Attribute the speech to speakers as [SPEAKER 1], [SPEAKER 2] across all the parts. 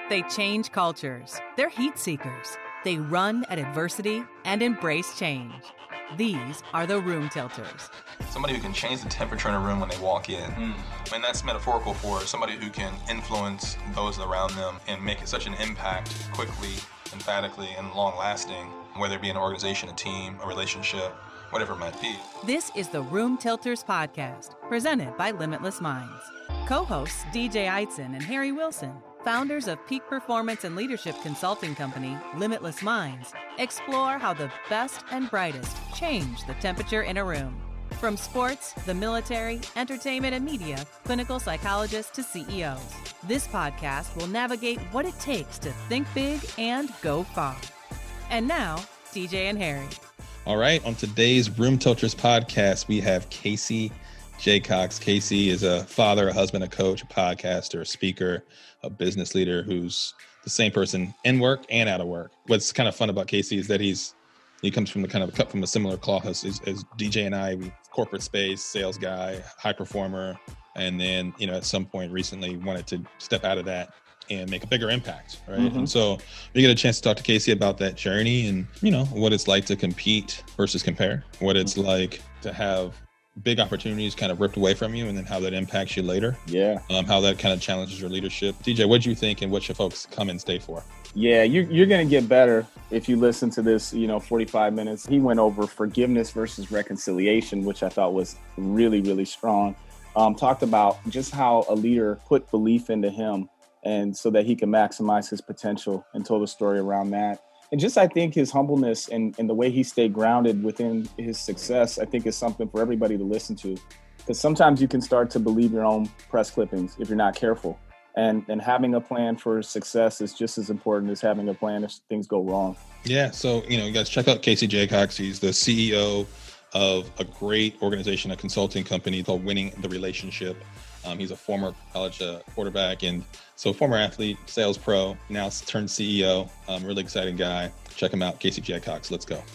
[SPEAKER 1] They change cultures. They're heat seekers. They run at adversity and embrace change. These are the room tilters.
[SPEAKER 2] Somebody who can change the temperature in a room when they walk in. And that's metaphorical for somebody who can influence those around them and make it such an impact quickly, emphatically, and long-lasting, whether it be an organization, a team, a relationship, whatever it might be.
[SPEAKER 1] This is the Room Tilters podcast, presented by Limitless Minds. Co-hosts DJ Eitzen and Harry Wilson, founders of peak performance and leadership consulting company Limitless Minds, explore how the best and brightest change the temperature in a room. From sports, the military, entertainment and media, clinical psychologists to CEOs. This podcast will navigate what it takes to think big and go far. And now, DJ and Harry.
[SPEAKER 3] All right, on today's Room Tilters podcast, we have Casey Jacox. Casey is a father, a husband, a coach, a podcaster, a speaker, a business leader who's the same person in work and out of work. What's kind of fun about Casey is that he comes from the kind of cut from a similar cloth as DJ and I. We corporate space, sales guy, high performer, and then at some point recently wanted to step out of that and make a bigger impact, right? Mm-hmm. And so we get a chance to talk to Casey about that journey and what it's like to compete versus compare, what it's like to have big opportunities kind of ripped away from you, and then how that impacts you later.
[SPEAKER 4] Yeah.
[SPEAKER 3] How that kind of challenges your leadership. DJ, what do you think, and what should folks come and stay for?
[SPEAKER 4] Yeah, you're going to get better if you listen to this, 45 minutes. He went over forgiveness versus reconciliation, which I thought was really, really strong. Talked about just how a leader put belief into him, and so that he can maximize his potential, and told a story around that. And just, I think his humbleness and the way he stayed grounded within his success, I think is something for everybody to listen to. Because sometimes you can start to believe your own press clippings if you're not careful. And having a plan for success is just as important as having a plan if things go wrong.
[SPEAKER 3] Yeah. So, you guys check out Casey Jacox. He's the CEO of a great organization, a consulting company called Winning the Relationship. He's a former college quarterback, and so former athlete, sales pro, now turned CEO. Really exciting guy. Check him out, Casey Jacox. Let's go.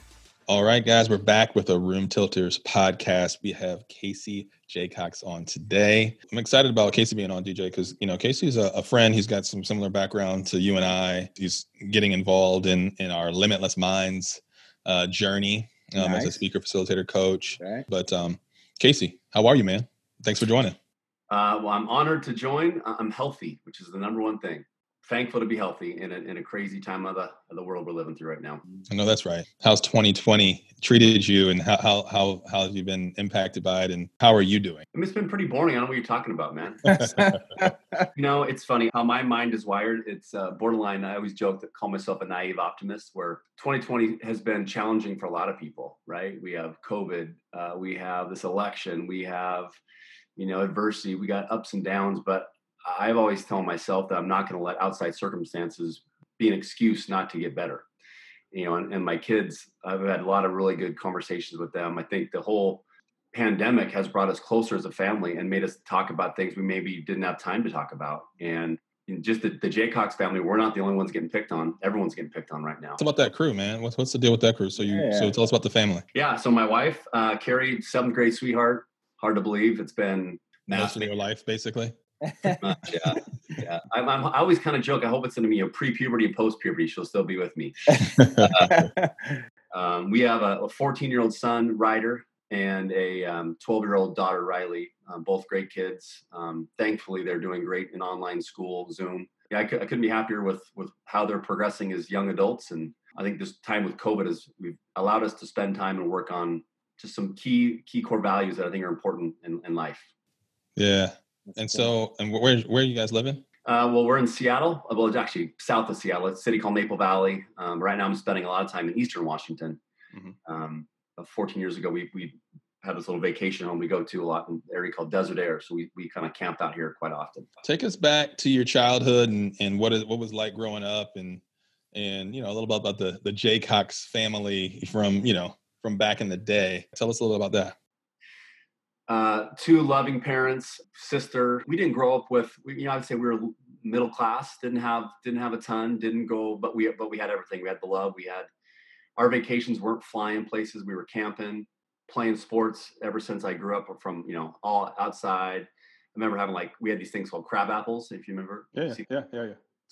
[SPEAKER 3] All right, guys, we're back with a Room Tilters podcast. We have Casey Jacox on today. I'm excited about Casey being on, DJ, because Casey's a friend. He's got some similar background to you and I. He's getting involved in our Limitless Minds journey as a speaker, facilitator, coach. Okay. But Casey, how are you, man? Thanks for joining.
[SPEAKER 5] Well, I'm honored to join. I'm healthy, which is the number one thing. Thankful to be healthy in a crazy time of the world we're living through right now.
[SPEAKER 3] I know that's right. How's 2020 treated you, and how have you been impacted by it, and how are you doing?
[SPEAKER 5] I mean, it's been pretty boring. I don't know what you're talking about, man. It's funny how my mind is wired. It's borderline. I always joke that call myself a naive optimist, where 2020 has been challenging for a lot of people, right? We have COVID. We have this election. We have adversity, we got ups and downs, but I've always told myself that I'm not going to let outside circumstances be an excuse not to get better. And my kids, I've had a lot of really good conversations with them. I think the whole pandemic has brought us closer as a family and made us talk about things we maybe didn't have time to talk about. And just the Jacox family, we're not the only ones getting picked on. Everyone's getting picked on right now.
[SPEAKER 3] What's about that crew, man? What's the deal with that crew? So tell us about the family.
[SPEAKER 5] Yeah. So my wife, Carrie, 7th grade sweetheart. Hard to believe. It's been
[SPEAKER 3] most of your life, basically.
[SPEAKER 5] Yeah. I always kind of joke. I hope it's going to be pre-puberty and post-puberty. She'll still be with me. We have a 14-year-old son, Ryder, and a 12-year-old daughter, Riley. Both great kids. Thankfully, they're doing great in online school, Zoom. Yeah, I couldn't be happier with how they're progressing as young adults. And I think this time with COVID we've allowed us to spend time and work on just some key core values that I think are important in life.
[SPEAKER 3] Yeah. And so, and where are you guys living?
[SPEAKER 5] Well, we're in Seattle. Well, it's actually south of Seattle. It's a city called Maple Valley. Right now I'm spending a lot of time in Eastern Washington. Mm-hmm. 14 years ago, we had this little vacation home we go to a lot in an area called Desert Air. So we kind of camped out here quite often.
[SPEAKER 3] Take us back to your childhood and what was like growing up and a little bit about the Jacox family from back in the day. Tell us a little about that.
[SPEAKER 5] 2 loving parents, sister. We didn't grow up with, I'd say we were middle class, didn't have a ton, didn't go, but we had everything. We had the love. We had, our vacations weren't flying places. We were camping, playing sports ever since I grew up from, all outside. I remember having we had these things called crab apples, if you remember.
[SPEAKER 3] Yeah.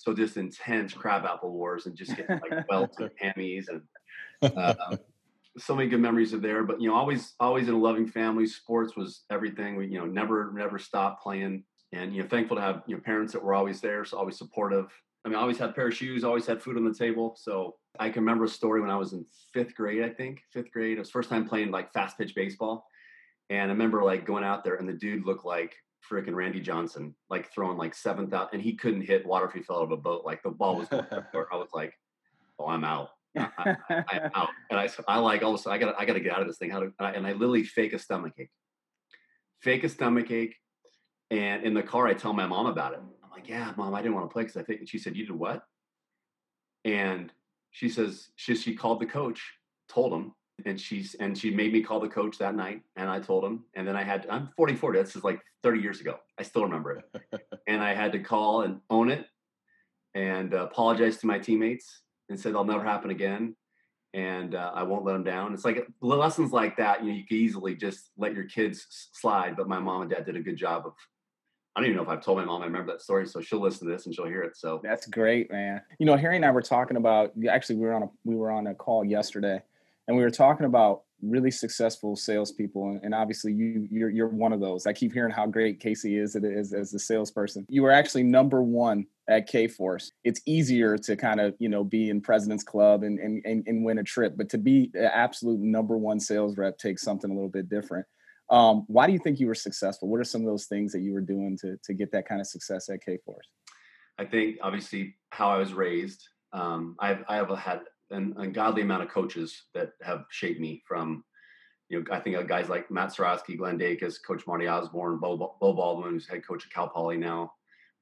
[SPEAKER 5] So just intense crabapple wars and just getting like welts and hammies and so many good memories are there. But, always in a loving family. Sports was everything. We, never stopped playing. And, thankful to have, parents that were always there, so always supportive. I mean, I always had a pair of shoes, always had food on the table. So I can remember a story when I was in fifth grade. It was first time playing like fast pitch baseball. And I remember like going out there and the dude looked like freaking Randy Johnson, like throwing like 7th out, and he couldn't hit water if he fell out of a boat. Like the ball was going I was like, oh, I'm out. I'm out. And I like, all of a sudden, I gotta get out of this thing. And I literally fake a stomach ache. And in the car, I tell my mom about it. I'm like, yeah, Mom, I didn't want to play because I think. And she said, you did what? And she says, she called the coach, told him, and she made me call the coach that night. And I told him, and then I'm 44. This is like 30 years ago. I still remember it. And I had to call and own it and apologize to my teammates and said, I'll never happen again. And I won't let them down. It's like lessons like that, you can easily just let your kids slide. But my mom and dad did a good job of, I don't even know if I've told my mom I remember that story, so she'll listen to this and she'll hear it. So
[SPEAKER 4] that's great, man. Harry and I were talking about, actually we were on a call yesterday, and we were talking about really successful salespeople, and obviously you're one of those. I keep hearing how great Casey is as a salesperson. You were actually number one at Kforce. It's easier to kind of be in President's Club and win a trip, but to be the absolute number one sales rep takes something a little bit different. Why do you think you were successful? What are some of those things that you were doing to get that kind of success at Kforce?
[SPEAKER 5] I think obviously how I was raised. I have had an ungodly amount of coaches that have shaped me from, I think of guys like Matt Sarosky, Glenn Dacus, Coach Marty Osborne, Bo Baldwin, who's head coach at Cal Poly now.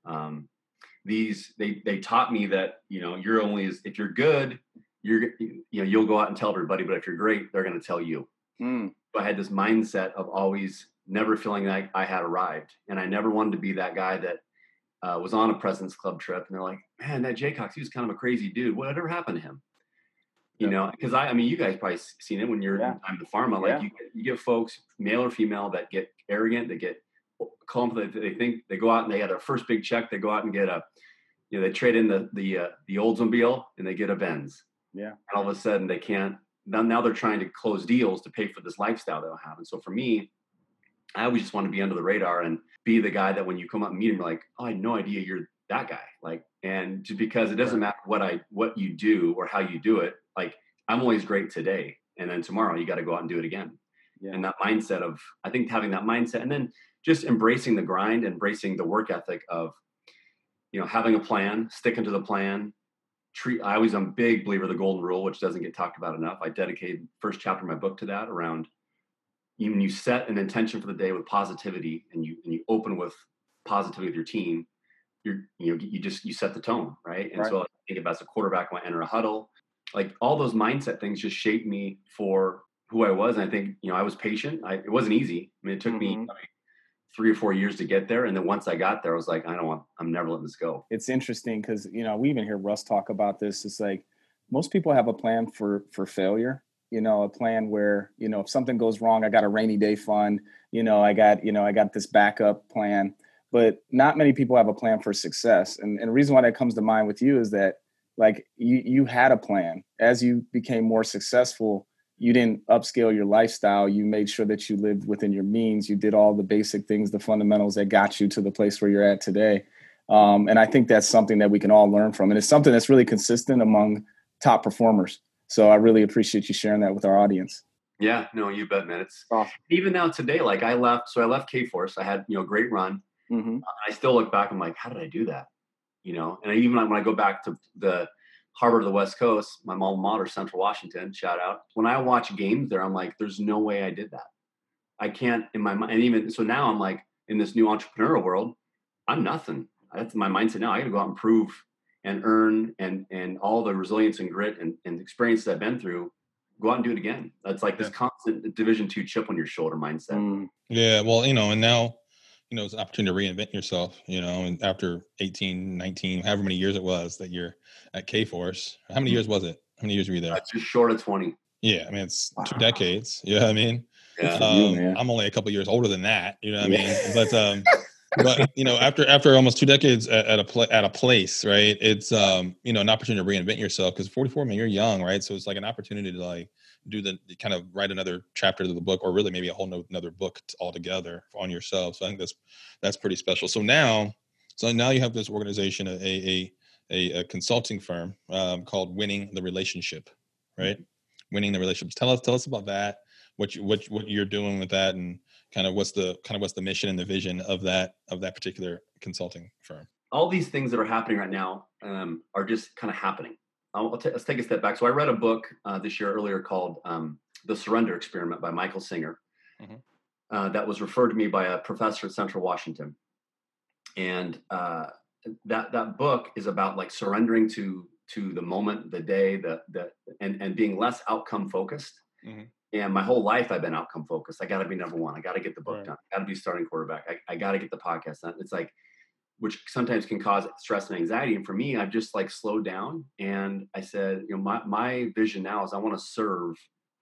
[SPEAKER 5] They taught me that, you're only if you're good, you'll go out and tell everybody, but if you're great, they're going to tell you. So I had this mindset of always never feeling like I had arrived. And I never wanted to be that guy that was on a President's Club trip. And they're like, man, that Jaycox, he was kind of a crazy dude. Whatever happened to him? Because I mean, you guys probably seen it when you're in the pharma. Like you get folks, male or female, that get arrogant, that get confident. They think they go out and they had a first big check. They go out and get they trade in the Oldsmobile and they get a Benz. Yeah. And all of a sudden they can't. Now they're trying to close deals to pay for this lifestyle they'll have. And so for me, I always just want to be under the radar and be the guy that when you come up and meet him, you're like, oh, I had no idea you're that guy. Like, and just because it doesn't matter what you do or how you do it, like I'm always great today. And then tomorrow you got to go out and do it again. Yeah. And that mindset of, I think having that mindset and then just embracing the grind, embracing the work ethic of, having a plan, sticking to the plan. I always am a big believer of the golden rule, which doesn't get talked about enough. I dedicated first chapter of my book to that around even you set an intention for the day with positivity and you open with positivity with your team, you set the tone, right? And so I think about as a quarterback when I enter a huddle, like all those mindset things just shaped me for who I was. And I think, I was patient. It wasn't easy. I mean, it took me 3 or 4 years to get there. And then once I got there, I was like, I'm never letting this go.
[SPEAKER 4] It's interesting because, we even hear Russ talk about this. It's like most people have a plan for failure, a plan where, if something goes wrong, I got a rainy day fund, I got this backup plan, but not many people have a plan for success. And the reason why that comes to mind with you is that like you had a plan. As you became more successful, you didn't upscale your lifestyle. You made sure that you lived within your means. You did all the basic things, the fundamentals that got you to the place where you're at today. And I think that's something that we can all learn from. And it's something that's really consistent among top performers. So I really appreciate you sharing that with our audience.
[SPEAKER 5] Yeah, no, you bet, man. It's awesome. Even now today, like I left Kforce. I had, great run. Mm-hmm. I still look back. I'm like, how did I do that? And even when I go back to the Harbor of the West Coast, my alma mater, Central Washington, shout out. When I watch games there, I'm like, there's no way I did that. I can't in my mind. And even so now I'm like in this new entrepreneurial world, I'm nothing. That's my mindset now. I got to go out and prove and earn and all the resilience and grit and experiences I've been through, go out and do it again. That's like this constant Division II chip on your shoulder mindset.
[SPEAKER 3] Yeah. Well, and now, it's an opportunity to reinvent yourself, and after 18, 19, however many years it was that you're at Kforce. How many years was it? How many years were you there?
[SPEAKER 5] Just short of 20.
[SPEAKER 3] Yeah. I mean, it's 2 decades. You know what I mean?
[SPEAKER 5] Yeah.
[SPEAKER 3] I'm only a couple of years older than that. You know what I mean? But, But after almost 2 decades at a place, right? It's an opportunity to reinvent yourself, because 44, man, you're young, right? So it's like an opportunity to like do the kind of write another chapter to the book, or really maybe a whole another book altogether on yourself. So I think that's pretty special. So now you have this organization, a consulting firm called Winning the Relationship, right? Winning the Relationships. Tell us about that. What you're doing with that, and kind of what's the mission and the vision of that particular consulting firm.
[SPEAKER 5] All these things that are happening right now are just kind of happening. Let's take a step back. So I read a book this year earlier called The Surrender Experiment by Michael Singer. That was referred to me by a professor at Central Washington. And that book is about like surrendering to the moment, the day, and being less outcome focused. And my whole life I've been outcome focused. I got to be number one. I got to get the book done. I got to be starting quarterback. I got to get the podcast done. It's like, which sometimes can cause stress and anxiety. And for me, I've just like slowed down, and I said, my vision now is I want to serve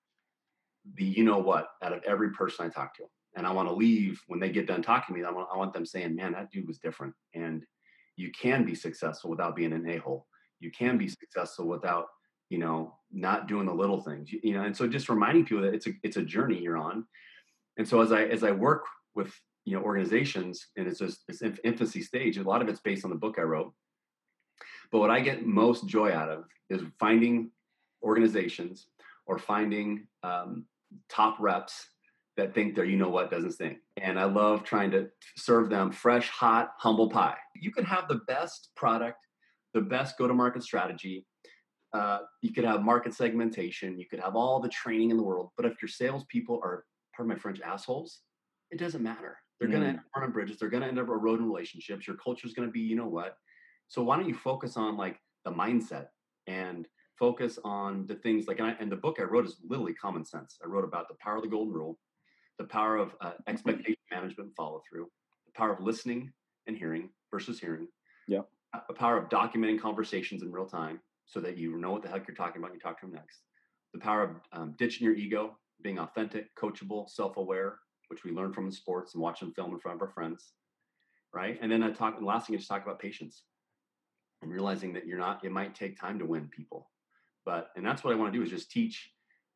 [SPEAKER 5] the out of every person I talk to. And I want to leave when they get done talking to me. I want them saying, man, that dude was different. And you can be successful without being an a-hole. You can be successful without, not doing the little things, and so just reminding people that it's a journey you're on. And so as I work with, organizations, and it's infancy stage, a lot of it's based on the book I wrote. But what I get most joy out of is finding organizations or finding top reps that think they're, doesn't stink. And I love trying to serve them fresh, hot, humble pie. You could have the best product, the best go-to-market strategy. You could have market segmentation. You could have all the training in the world. But if your salespeople are, pardon my French, assholes, it doesn't matter. They're going to end up burning bridges. They're going to end up eroding relationships. Your culture is going to be, So why don't you focus on like the mindset and focus on the things like, and the book I wrote is literally common sense. I wrote about the power of the golden rule, the power of expectation management and follow through, the power of listening and hearing versus hearing.
[SPEAKER 4] Yeah.
[SPEAKER 5] The power of documenting conversations in real time so that you know what the heck you're talking about and you talk to them next. The power of ditching your ego, being authentic, coachable, self-aware, which we learn from in sports and watching film in front of our friends, right? And then the last thing is just talk about patience and realizing that it might take time to win people. And that's what I want to do, is just teach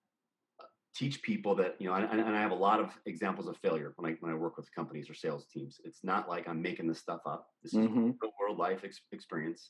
[SPEAKER 5] people that, and I have a lot of examples of failure when I work with companies or sales teams. It's not like I'm making this stuff up. This is real world life experience.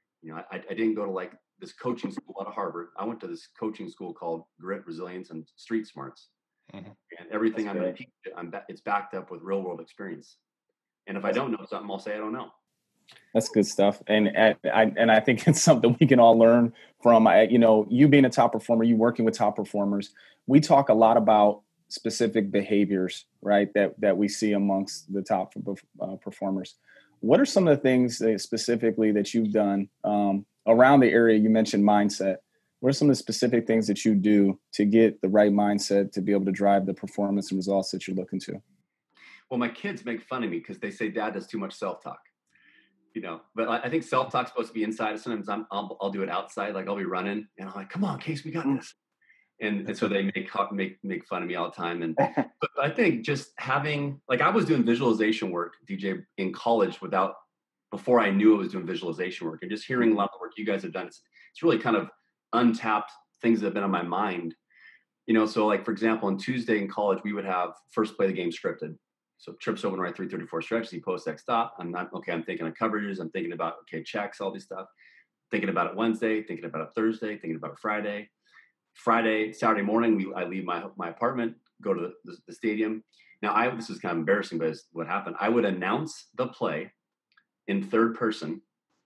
[SPEAKER 5] I didn't go to like this coaching school out of Harvard. I went to this coaching school called Grit, Resilience, and Street Smarts. And everything I'm going to teach, it's backed up with real world experience. And if I don't know something, I'll say I don't know.
[SPEAKER 4] That's good stuff. And I think it's something we can all learn from. You being a top performer, you working with top performers. We talk a lot about specific behaviors, right, that we see amongst the top performers. What are some of the things specifically that you've done around the area? You mentioned mindset. What are some of the specific things that you do to get the right mindset to be able to drive the performance and results that you're looking to?
[SPEAKER 5] Well, my kids make fun of me because they say Dad does too much self-talk. But I think self-talk's supposed to be inside. Sometimes I'll do it outside. Like I'll be running and I'm like, come on, Case, we got this. And so they make fun of me all the time. But I think just having, like, I was doing visualization work, DJ, in college before I knew I was doing visualization work, and just hearing a lot of the work you guys have done. It's really kind of untapped things that have been on my mind. So like, for example, on Tuesday in college, we would have first play the game scripted. So trips over right 334 stretch, you post X stop. I'm thinking of coverages. I'm thinking about, checks, all these stuff. Thinking about it Wednesday, thinking about it Thursday, thinking about it Friday, Saturday morning, I leave my apartment, go to the stadium. Now, this is kind of embarrassing, but it's what happened. I would announce the play in third person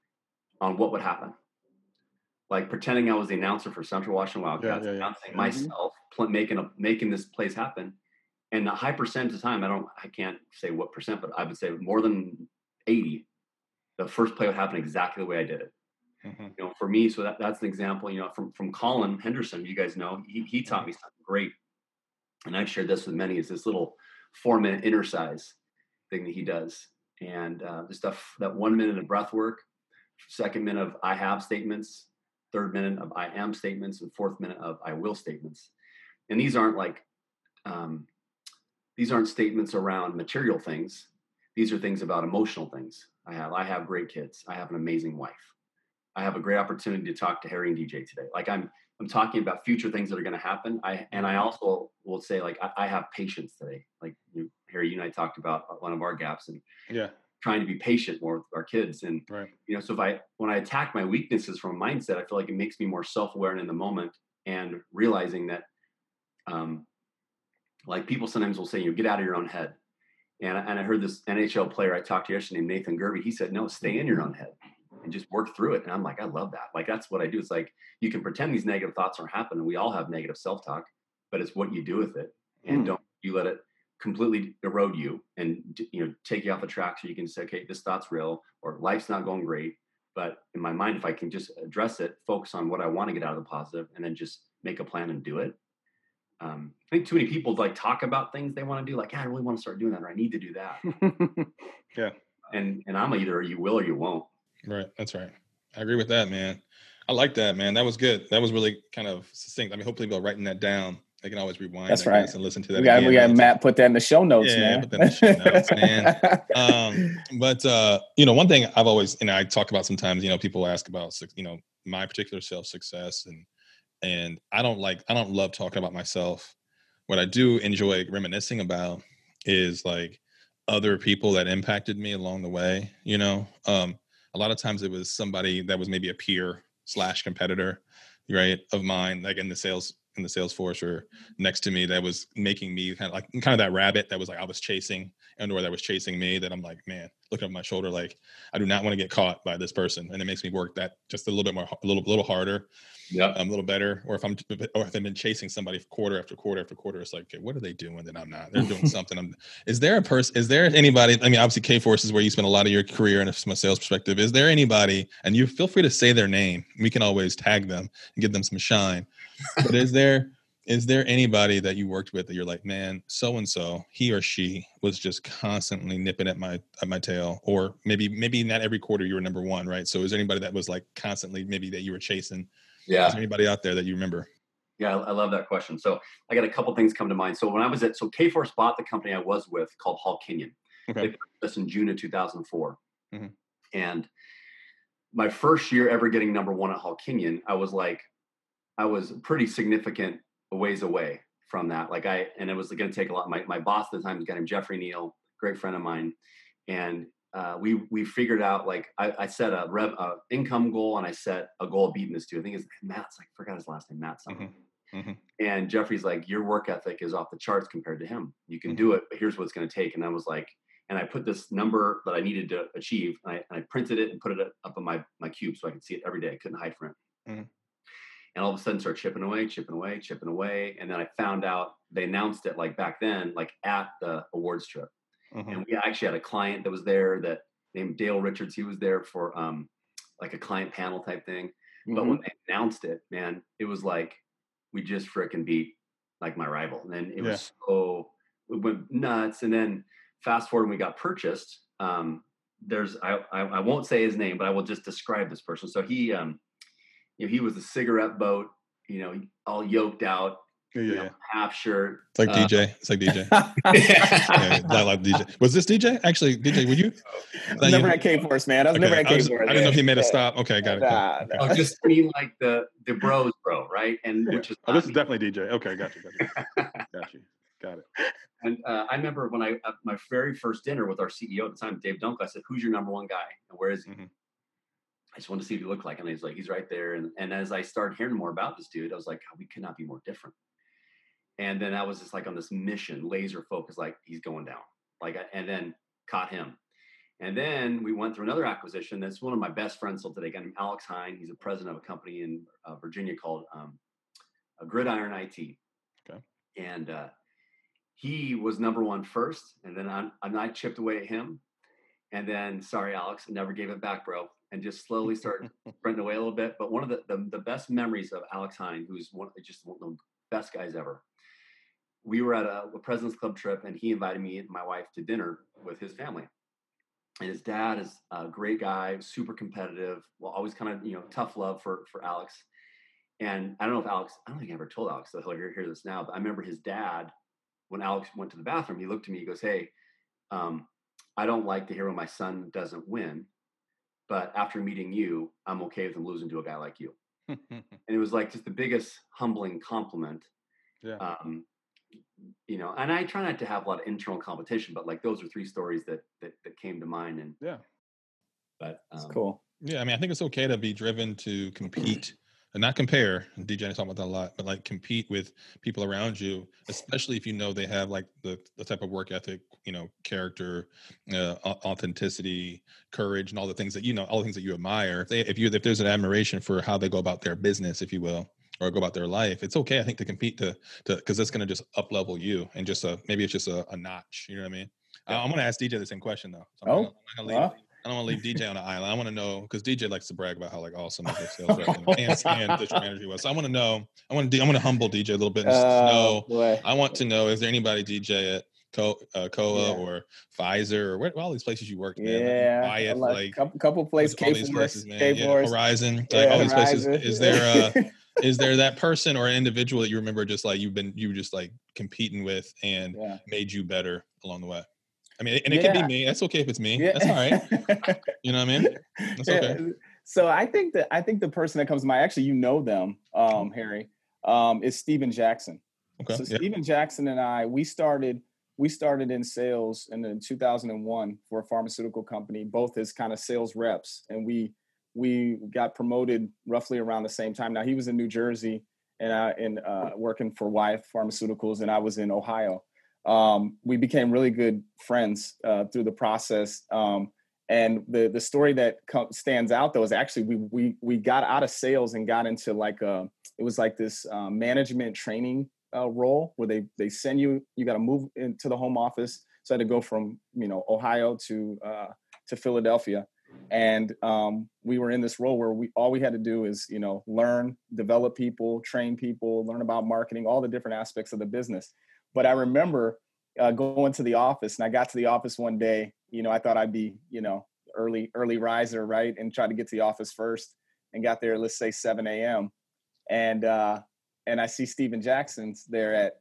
[SPEAKER 5] on what would happen. Like pretending I was the announcer for Central Washington Wildcats, announcing myself, making this plays happen. And a high percentage of the time, I can't say what percent, but I would say more than 80, the first play would happen exactly the way I did it. For me, so that's an example, from Colin Henderson, you guys know, he taught me something great. And I've shared this with many, is this little 4-minute inner size thing that he does. And the stuff, that 1 minute of breath work, 2nd minute of I have statements, 3rd minute of I am statements, and 4th minute of I will statements. And these aren't like, these aren't statements around material things. these are things about emotional things. I have great kids. I have an amazing wife. I have a great opportunity to talk to Harry and DJ today. Like I'm talking about future things that are going to happen. I also will say, like, I have patience today. Like Harry, you and I talked about one of our gaps and trying to be patient more with our kids. And, so when I attack my weaknesses from a mindset, I feel like it makes me more self-aware and in the moment, and realizing that, like people sometimes will say, get out of your own head. And I heard this NHL player I talked to yesterday named Nathan Gerby. He said, no, stay in your own head and just work through it. And I'm like, I love that. Like, that's what I do. It's like, you can pretend these negative thoughts aren't happening. We all have negative self-talk, but it's what you do with it. And don't you let it completely erode you and, take you off the track, so you can say, okay, this thought's real, or life's not going great. But in my mind, if I can just address it, focus on what I want to get out of the positive, and then just make a plan and do it. I think too many people like talk about things they want to do. Like, I really want to start doing that, or I need to do that.
[SPEAKER 3] Yeah.
[SPEAKER 5] And I'm either you will or you won't.
[SPEAKER 3] Right. That's right. I agree with that, man. I like that, man. That was good. That was really kind of succinct. I mean, hopefully people are writing that down. They can always rewind.
[SPEAKER 4] That's right.
[SPEAKER 3] And listen to that.
[SPEAKER 4] We got Matt put that in the show notes, man.
[SPEAKER 3] Put that in the show notes, man. But one thing I've always, I talk about sometimes, people ask about, my particular self-success, and I don't love talking about myself. What I do enjoy reminiscing about is like other people that impacted me along the way. A lot of times it was somebody that was maybe a peer / competitor, right, of mine, like in the sales force or next to me, that was making me kind of that rabbit that was like I was chasing, or that was chasing me, that I'm like, man, looking over my shoulder, like I do not want to get caught by this person, and it makes me work that just a little bit more, a little harder, a little better. Or if I've been chasing somebody quarter after quarter after quarter, it's like, okay, what are they doing that I'm not? They're doing something. Is there anybody? I mean, obviously Kforce is where you spend a lot of your career, and from a sales perspective, is there anybody? And you feel free to say their name. We can always tag them and give them some shine. But is there anybody that you worked with that you're like, man, so and so, he or she was just constantly nipping at my tail? Or maybe not every quarter you were number one, right? So is there anybody that was like constantly maybe that you were chasing?
[SPEAKER 5] Yeah.
[SPEAKER 3] Is there anybody out there that you remember?
[SPEAKER 5] Yeah, I love that question. So I got a couple things come to mind. So when I was Kforce bought the company I was with called Hall Kenyon.
[SPEAKER 3] Okay.
[SPEAKER 5] They purchased us in June of 2004.
[SPEAKER 3] Mm-hmm.
[SPEAKER 5] And my first year ever getting number one at Hall Kenyon, I was pretty significant ways away from that. And it was going to take a lot. My boss at the time was a guy named Jeffrey Neal, great friend of mine. And we figured out, like, I set a income goal, and I set a goal of beating this dude. I think it's Matt's, I forgot his last name, Matt something.
[SPEAKER 3] Mm-hmm.
[SPEAKER 5] And Jeffrey's like, your work ethic is off the charts compared to him. You can do it, but here's what it's going to take. And I was like, and I put this number that I needed to achieve, and I printed it and put it up on my cube so I could see it every day. I couldn't hide from it.
[SPEAKER 3] Mm-hmm.
[SPEAKER 5] And all of a sudden started chipping away. And then I found out they announced it, like back then, like at the awards trip.
[SPEAKER 3] Mm-hmm.
[SPEAKER 5] And we actually had a client that was there that named Dale Richards. He was there for like a client panel type thing. Mm-hmm. But when they announced it, man, it was like, we just frickin' beat like my rival. And then it was it went nuts. And then fast forward, when we got purchased, I won't say his name, but I will just describe this person. So he, he was a cigarette boat, all yoked out, half shirt.
[SPEAKER 3] It's like DJ. It's like DJ. Like DJ. Was this DJ? Actually, DJ, were you?
[SPEAKER 4] Never at Kforce, man. I was never at Kforce.
[SPEAKER 3] I didn't know if he made a stop. Okay, got it.
[SPEAKER 4] Nah.
[SPEAKER 5] Oh, just mean like the bro, right? And which is
[SPEAKER 3] this is definitely DJ. Okay, got you. Got it.
[SPEAKER 5] And I remember when my very first dinner with our CEO at the time, Dave Dunkel, I said, "Who's your number one guy, and where is he?" Mm-hmm. I just wanted to see what he looked like. And he's like, he's right there. And as I started hearing more about this dude, I was like, oh, we could not be more different. And then I was just like on this mission, laser focus, like he's going down. And then caught him. And then we went through another acquisition. That's one of my best friends still today, a guy named Alex Hine. He's a president of a company in Virginia called Gridiron IT.
[SPEAKER 3] Okay.
[SPEAKER 5] And he was number one first. And then I chipped away at him. And then, sorry, Alex, I never gave it back, bro. And just slowly started sprinting away a little bit. But one of the best memories of Alex Hine, who's one of the best guys ever. We were at a President's Club trip, and he invited me and my wife to dinner with his family. And his dad is a great guy, super competitive, always kind of, tough love for Alex. And I don't think I ever told Alex, so he'll hear this now, but I remember his dad, when Alex went to the bathroom, he looked at me, he goes, hey, I don't like to hear when my son doesn't win, but after meeting you, I'm okay with him losing to a guy like you. And it was like just the biggest humbling compliment.
[SPEAKER 3] Yeah.
[SPEAKER 5] And I try not to have a lot of internal competition, but like those are three stories that came to mind. And
[SPEAKER 3] yeah,
[SPEAKER 5] but
[SPEAKER 4] it's cool.
[SPEAKER 3] Yeah, I mean, I think it's okay to be driven to compete and not compare. DJ talking about that a lot, but like compete with people around you, especially if you know they have like the type of work ethic, character, authenticity, courage, and all the things that all the things that you admire. If there's an admiration for how they go about their business, if you will, or go about their life, it's okay, I think, to compete to because that's going to just up level you and just maybe it's just a notch. You know what I mean? Yeah. I'm going to ask DJ the same question though. So I'm not going to leave. I don't want to leave DJ on the island. I want to know, because DJ likes to brag about how like awesome of a sales rep and district manager he was. So I want to know. I want to humble DJ a little bit and know. I want to know: is there anybody, DJ, at Koa or Pfizer or all these places you worked, man?
[SPEAKER 4] Yeah,
[SPEAKER 3] Wyeth, like
[SPEAKER 4] couple places,
[SPEAKER 3] all these places, man.
[SPEAKER 4] Horizon,
[SPEAKER 3] like all these places. Is there that person or an individual that you remember just like you were just like competing with and made you better along the way? I mean, and it can be me. That's okay if it's me. That's all right. You know what I mean? That's okay.
[SPEAKER 4] So I think the person that comes to mind, actually, them, Harry, is Steven Jackson.
[SPEAKER 3] Okay.
[SPEAKER 4] So Steven Jackson and I, we started in sales in 2001 for a pharmaceutical company, both as kind of sales reps, and we got promoted roughly around the same time. Now he was in New Jersey and working for Wyeth Pharmaceuticals, and I was in Ohio. We became really good friends through the process. And the story that stands out though is actually we got out of sales and got into it was like this management training role where they send you got to move into the home office. So I had to go from Ohio to Philadelphia, and we were in this role where all we had to do is learn, develop people, train people, learn about marketing, all the different aspects of the business. But I remember going to the office, and I got to the office one day. I thought I'd be, early riser, right, and try to get to the office first, and got there, let's say 7 a.m. And I see Steven Jackson's there at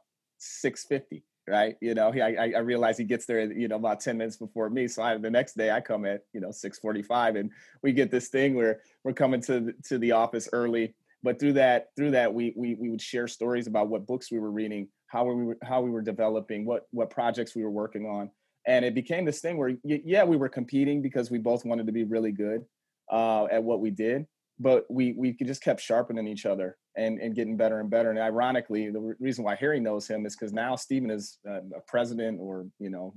[SPEAKER 4] 6:50, right? I realize he gets there, about 10 minutes before me. So the next day I come at 6:45, and we get this thing where we're coming to the office early. But through that, we would share stories about what books we were reading, how we were developing, what projects we were working on, and it became this thing where we were competing because we both wanted to be really good at what we did, but we just kept sharpening each other and getting better and better. And ironically, the reason why Harry knows him is because now Steven is a president or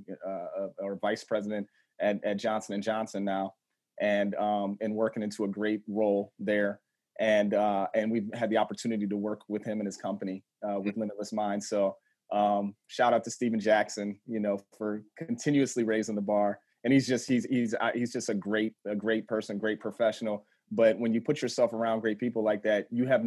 [SPEAKER 4] vice president at Johnson & Johnson now, and working into a great role there. And we've had the opportunity to work with him and his company with Limitless Minds. So shout out to Steven Jackson, for continuously raising the bar. And he's just a great person, great professional. But when you put yourself around great people like that, you have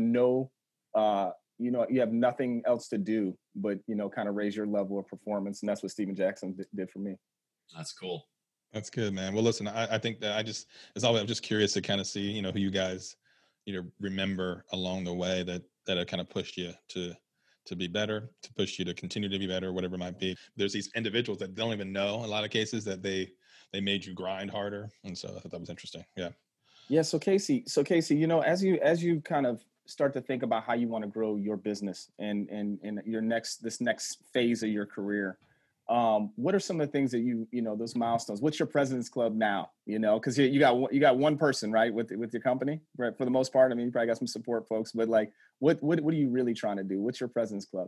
[SPEAKER 4] you have nothing else to do but kind of raise your level of performance. And that's what Steven Jackson did for me.
[SPEAKER 5] That's cool.
[SPEAKER 3] That's good, man. Well, listen, I think that I'm just curious to kind of see who you guys remember along the way that have kind of pushed you to be better, to push you to continue to be better, whatever it might be. There's these individuals that don't even know, in a lot of cases, that they made you grind harder. And so I thought that was interesting. Yeah.
[SPEAKER 4] Yeah. So Casey, as you kind of start to think about how you want to grow your business and this next phase of your career, what are some of the things that those milestones? What's your President's Club now? Because you got one person, right, with your company, right? For the most part, I mean, you probably got some support folks, but like, what are you really trying to do? What's your President's Club?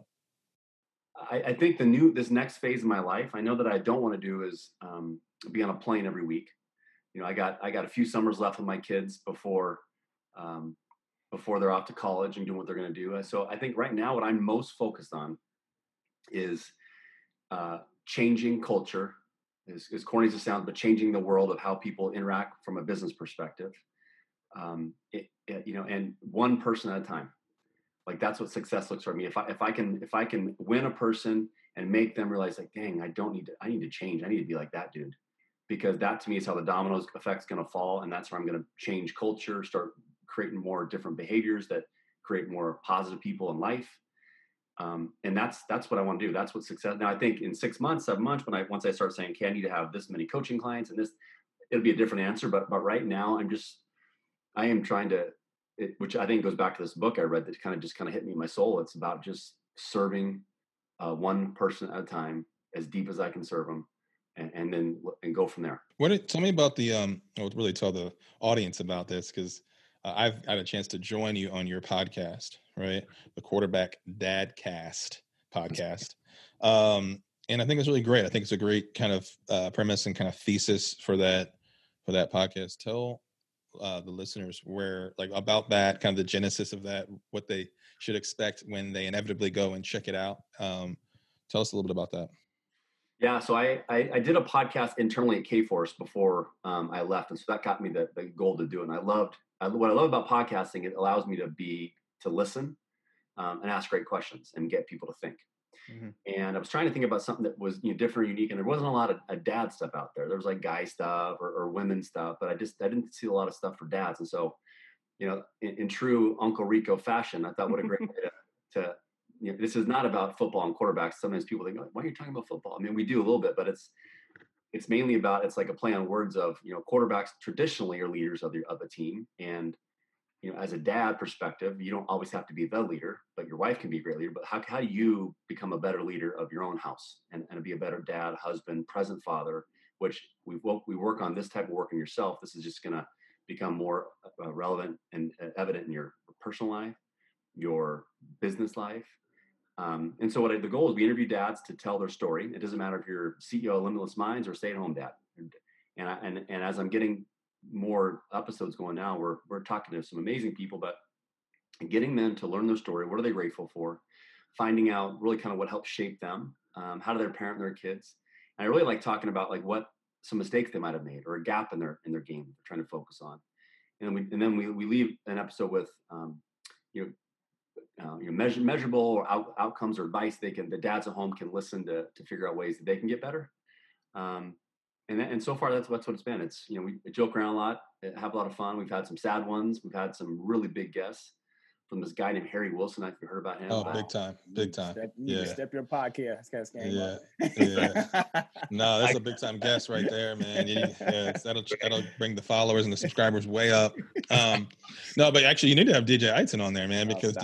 [SPEAKER 5] I think this next phase of my life, I know that I don't want to do is be on a plane every week. I got a few summers left with my kids before they're off to college and doing what they're going to do. So I think right now what I'm most focused on is changing culture, as corny as it sounds, but changing the world of how people interact from a business perspective, and one person at a time. Like that's what success looks for me. If I can win a person and make them realize like, dang, I need to change. I need to be like that dude, because that to me is how the dominoes effect's going to fall. And that's where I'm going to change culture, start creating more different behaviors that create more positive people in life. And that's what I want to do. That's what success. Now I think in 6 months, 7 months, once I start saying, okay, I need to have this many coaching clients and this, it'll be a different answer. But right now I am trying to, which I think goes back to this book I read that kind of hit me in my soul. It's about just serving one person at a time, as deep as I can serve them, and then go from there.
[SPEAKER 3] Tell me about really tell the audience about this, because I've had a chance to join you on your podcast, right? The Quarterback Dadcast podcast. And I think it's really great. I think it's a great kind of premise and kind of thesis for that podcast. Tell the listeners about that, kind of the genesis of that, what they should expect when they inevitably go and check it out. Tell us a little bit about that.
[SPEAKER 5] Yeah, so I did a podcast internally at K-Force before I left, and so that got me the goal to do it. And what I love about podcasting, it allows me to listen and ask great questions and get people to think. Mm-hmm. And I was trying to think about something that was different, unique, and there wasn't a lot of dad stuff out there. There was like guy stuff or women stuff, but I didn't see a lot of stuff for dads. And so, in true Uncle Rico fashion, I thought, what a great way to this is not about football and quarterbacks. Sometimes people think, why are you talking about football? I mean, we do a little bit, but it's mainly about, it's like a play on words of, quarterbacks traditionally are leaders of the team. And, as a dad perspective, you don't always have to be the leader, but your wife can be a great leader. But how do you become a better leader of your own house and be a better dad, husband, present father, which we work on this type of work in yourself. This is just going to become more relevant and evident in your personal life, your business life. And so the goal is we interview dads to tell their story. It doesn't matter if you're CEO of Limitless Minds or stay-at-home dad. And as I'm getting more episodes going now, we're talking to some amazing people, but getting them to learn their story. What are they grateful for? Finding out really kind of what helped shape them. How do they parent their kids? And I really like talking about like what some mistakes they might have made or a gap in their game they're trying to focus on. And then we leave an episode with measurable or outcomes or advice the dads at home can listen to figure out ways that they can get better. And so far that's what it's been. It's, we joke around a lot, have a lot of fun. We've had some sad ones. We've had some really big guests from this guy named Harry Wilson. I've heard about him.
[SPEAKER 3] Oh, big time.
[SPEAKER 4] Step your podcast.
[SPEAKER 3] Yeah. No, that's a big time guest right there, man. That'll bring the followers and the subscribers way up. No, but actually you need to have DJ Eitzen on there, man, because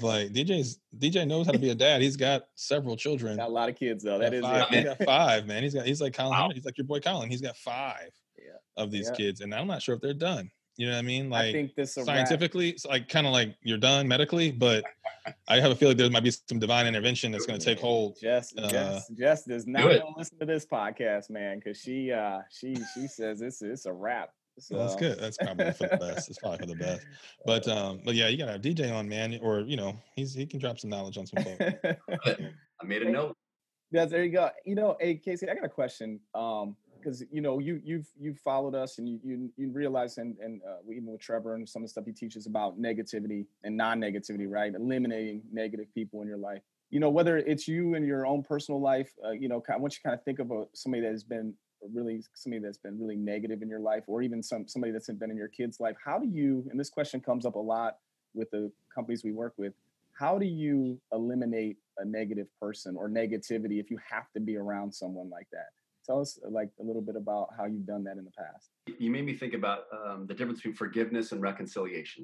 [SPEAKER 3] DJ knows how to be a dad. He's got several children.
[SPEAKER 4] Got a lot of kids though. That is
[SPEAKER 3] it. He's got 5, man. He's like Colin. Wow. He's like your boy Colin. He's got 5 of these kids, and I'm not sure if they're done. You know what I mean? Like, I think this scientifically, it's like kind of like you're done medically, but I have a feeling there might be some divine intervention that's going to take hold.
[SPEAKER 4] Jess does not want to listen to this podcast, man, because she says it's a wrap. So.
[SPEAKER 3] Well, that's good. That's probably for the best. It's probably for the best. But yeah, you gotta have DJ on, man, or he can drop some knowledge on some folks.
[SPEAKER 5] I made a note.
[SPEAKER 4] Yeah, there you go. Hey Casey, I got a question. Because you've followed us and you realize and even with Trevor and some of the stuff he teaches about negativity and non-negativity, right? Eliminating negative people in your life. Whether it's you in your own personal life, I want you to kind of think of somebody that's been really negative in your life, or even somebody that's been in your kid's life. How do you? And this question comes up a lot with the companies we work with. How do you eliminate a negative person or negativity if you have to be around someone like that? Tell us a little bit about how you've done that in the past.
[SPEAKER 5] You made me think about the difference between forgiveness and reconciliation.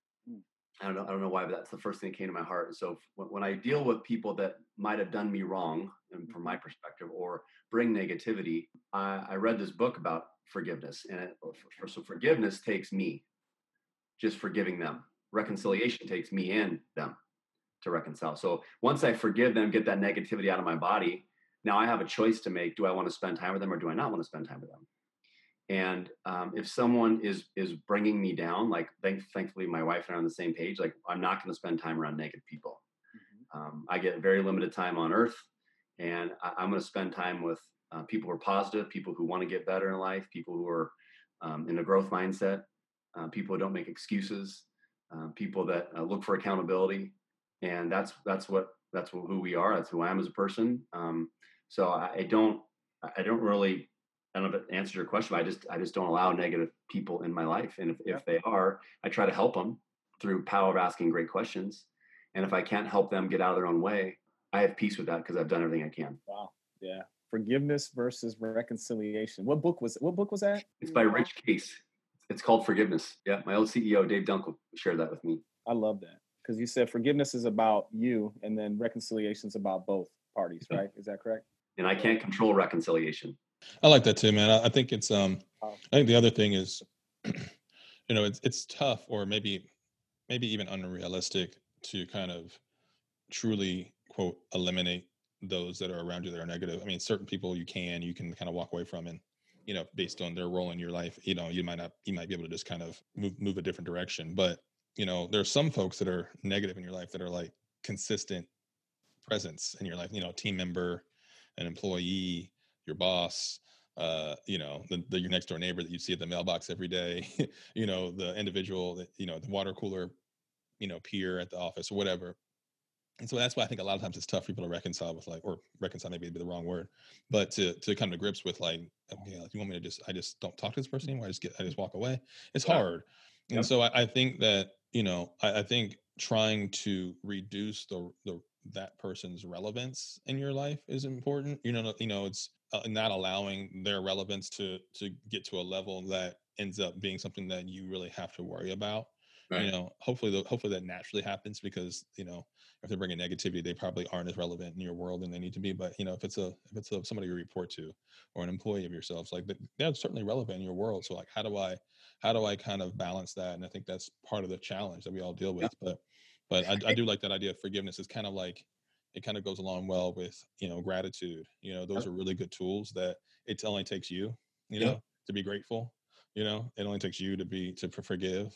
[SPEAKER 5] I don't know why, but that's the first thing that came to my heart. And so when I deal with people that might have done me wrong, and from my perspective, or bring negativity, I read this book about forgiveness. And so forgiveness takes me just forgiving them. Reconciliation takes me and them to reconcile. So once I forgive them, get that negativity out of my body, now I have a choice to make. Do I want to spend time with them or do I not want to spend time with them? And if someone is bringing me down, like thankfully my wife and I are on the same page, like I'm not going to spend time around negative people. Mm-hmm. I get very limited time on earth, and I'm going to spend time with people who are positive, people who want to get better in life, people who are in a growth mindset, people who don't make excuses, people that look for accountability. And that's who we are. That's who I am as a person. So I don't really, I don't know if it answers your question, but I just don't allow negative people in my life. And if they are, I try to help them through power of asking great questions. And if I can't help them get out of their own way, I have peace with that because I've done everything I can.
[SPEAKER 4] Wow. Yeah. Forgiveness versus reconciliation. What book was that?
[SPEAKER 5] It's by Rich Case. It's called Forgiveness. Yeah. My old CEO, Dave Dunkel, shared that with me.
[SPEAKER 4] I love that. Because you said forgiveness is about you and then reconciliation is about both parties, right? Is that correct?
[SPEAKER 5] And I can't control reconciliation.
[SPEAKER 3] I like that too, man. I think it's I think the other thing is, it's tough, or maybe even unrealistic to kind of truly, quote, eliminate those that are around you that are negative. I mean, certain people you can kind of walk away from, and based on their role in your life, you might be able to just kind of move a different direction. But there's some folks that are negative in your life that are like consistent presence in your life, team member, an employee, your boss, your next door neighbor that you see at the mailbox every day, the individual that, the water cooler, peer at the office or whatever. And so that's why I think a lot of times it's tough for people to reconcile with, like, or reconcile maybe be the wrong word, but to come to grips with, like, okay, like, you want me to I just don't talk to this person anymore. I just walk away. It's hard. Yep. And so I think that, I think trying to reduce that person's relevance in your life is important. It's not allowing their relevance to get to a level that ends up being something that you really have to worry about. Right. Hopefully that naturally happens, because if they're bringing negativity, they probably aren't as relevant in your world and they need to be. But if it's somebody you report to, or an employee of yourselves, like, they're certainly relevant in your world. So, like, how do I kind of balance that? And I think that's part of the challenge that we all deal with. Yeah. But I do like that idea of forgiveness. It's kind of like, it kind of goes along well with gratitude. Those are really good tools that it only takes you to be grateful. It only takes you to forgive.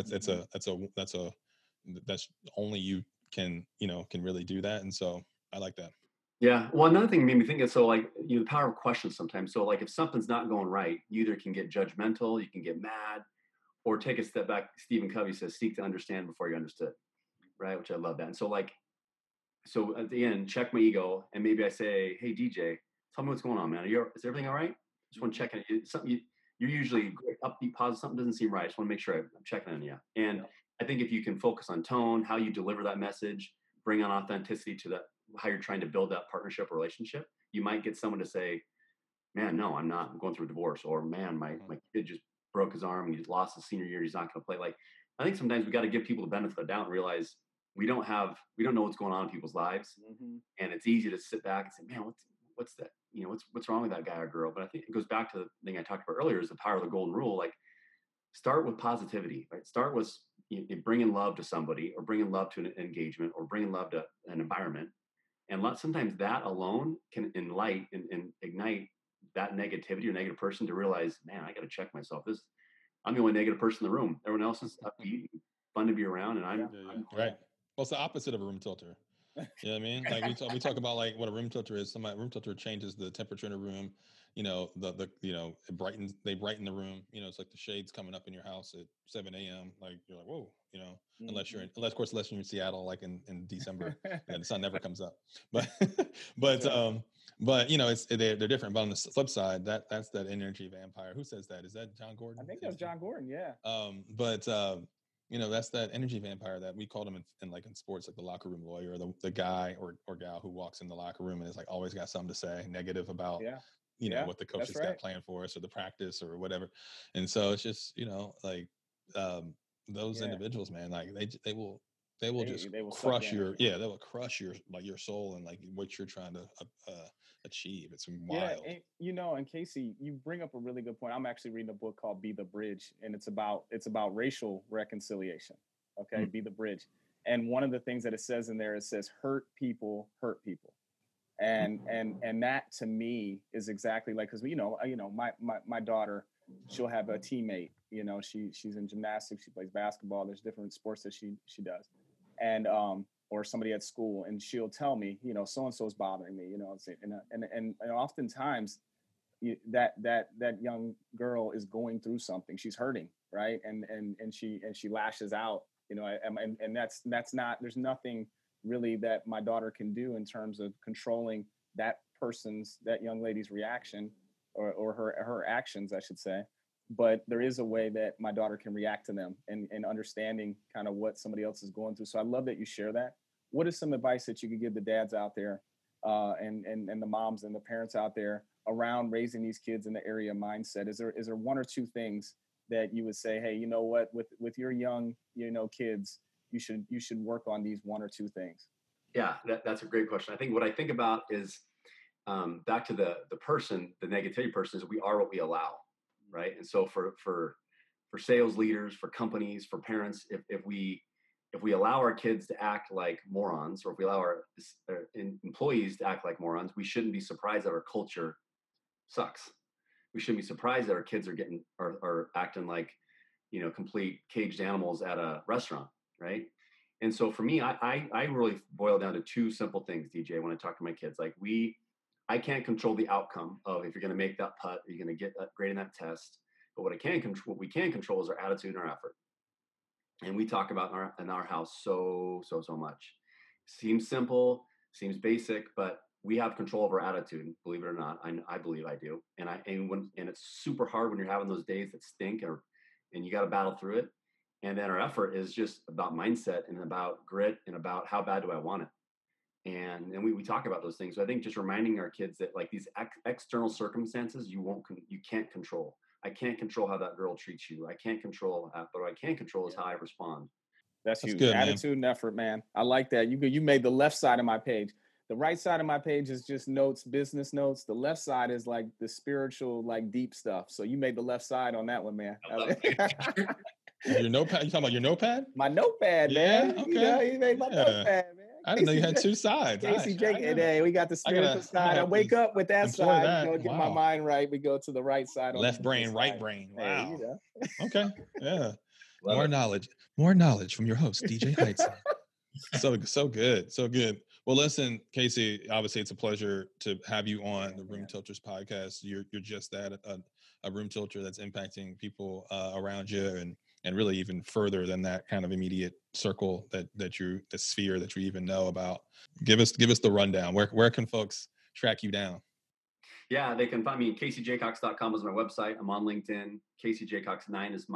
[SPEAKER 3] That's only you can really do that. And so I like that.
[SPEAKER 5] Yeah. Well, another thing made me think is, so, like, the power of questions sometimes. So, like, if something's not going right, you either can get judgmental, you can get mad, or take a step back. Stephen Covey says, seek to understand before you understood. Right. Which I love that. And so, like, so at the end, check my ego, and maybe I say, hey, DJ, tell me what's going on, man. Is everything all right? Just want to check in. Something you're usually upbeat, positive. Something doesn't seem right. I just want to make sure I'm checking on you. And I think if you can focus on tone, how you deliver that message, bring on authenticity to that, how you're trying to build that partnership or relationship, you might get someone to say, man, no, I'm not. I'm going through a divorce. Or, man, my kid just broke his arm and he lost his senior year. He's not going to play. Like, I think sometimes we got to give people the benefit of the doubt and realize we don't know what's going on in people's lives. Mm-hmm. And it's easy to sit back and say, man, what's that? What's wrong with that guy or girl? But I think it goes back to the thing I talked about earlier, is the power of the golden rule. Like, start with positivity, right? Start with bringing love to somebody, or bringing love to an engagement, or bringing love to an environment. And sometimes that alone can enlight and ignite that negativity or negative person to realize, man, I got to check myself. I'm the only negative person in the room. Everyone else is upbeat, fun to be around. And I'm
[SPEAKER 3] right. Well, it's the opposite of a room tilter. You know what I mean? Like, we talk about, like, what a room tilter is. Room tilter changes the temperature in a room. They brighten the room. It's like the shades coming up in your house at 7 a.m. Like, you're like, whoa, mm-hmm. unless you're in Seattle, like in December, and the sun never comes up. But they're different. But on the flip side, that's that energy vampire. Who says that? Is that John Gordon?
[SPEAKER 4] I think that's John Gordon. Yeah.
[SPEAKER 3] That's that energy vampire that we called him in sports, like the locker room lawyer, the guy or gal who walks in the locker room and is, like, always got something to say negative about, what the coach has got planned for us, or the practice or whatever. And so it's just, those individuals, man, like, they will crush your soul and, like, what you're trying to achieve. It's wild.
[SPEAKER 4] Yeah, and Casey, you bring up a really good point. I'm actually reading a book called Be the Bridge, and it's about racial reconciliation. Okay, mm-hmm. Be the bridge. And one of the things that it says in there, it says hurt people. And that, to me, is exactly like, because my daughter, she'll have a teammate, she's in gymnastics, she plays basketball, there's different sports that she does, and or somebody at school, and she'll tell me, so and so is bothering me, and oftentimes that young girl is going through something, she's hurting, right, and she lashes out, and that's not, there's nothing really that my daughter can do in terms of controlling that young lady's reaction or her actions, I should say. But there is a way that my daughter can react to them and understanding kind of what somebody else is going through. So I love that you share that. what is some advice that you could give the dads out there and the moms and the parents out there around raising these kids in the area of mindset? Is there one or two things that you would say, hey, you know what, with your young, kids, you should work on these one or two things?
[SPEAKER 5] Yeah, that's a great question. I think what I think about is back to the person, the negativity person, is we are what we allow, right? And so for sales leaders, for companies, for parents, if we allow our kids to act like morons, or if we allow our employees to act like morons, we shouldn't be surprised that our culture sucks. We shouldn't be surprised that our kids are acting like, complete caged animals at a restaurant, right? And so for me, I really boil down to two simple things, DJ, when I talk to my kids. Like I can't control the outcome of if you're going to make that putt, or you're going to get that grade in that test. But what we can control is our attitude and our effort. And we talk about in our house so much. Seems simple, seems basic, but we have control of our attitude. Believe it or not, I believe I do. And it's super hard when you're having those days that stink, and you got to battle through it. And then our effort is just about mindset and about grit and about how bad do I want it. And we talk about those things. So I think just reminding our kids that like these external circumstances you can't control. I can't control how that girl treats you. I can't control that, but what I can control is how I respond.
[SPEAKER 4] That's huge. Good, attitude and effort, man. I like that. You made the left side of my page. The right side of my page is just notes, business notes. The left side is like the spiritual, like deep stuff. So you made the left side on that one, man.
[SPEAKER 3] Your notepad? You talking about your notepad?
[SPEAKER 4] My notepad, man.
[SPEAKER 3] Okay.
[SPEAKER 4] You made my notepad, man.
[SPEAKER 3] I didn't know you had two sides.
[SPEAKER 4] Casey Hey, we got the spiritual side. I wake up with that side. Get my mind right. We go to the right side.
[SPEAKER 3] Left brain, right brain. Wow.
[SPEAKER 4] Hey,
[SPEAKER 3] Okay. Yeah. More knowledge from your host, DJ Heitzen. So good. So good. Well, listen, Casey, obviously it's a pleasure to have you on the Room Tilters podcast. You're just that, a room tilter that's impacting people around you and really even further than that kind of immediate circle the sphere that you even know about. Give us the rundown. Where can folks track you down?
[SPEAKER 5] Yeah, they can find me. CaseyJaycox.com is my website. I'm on LinkedIn. CaseyJaycox9 is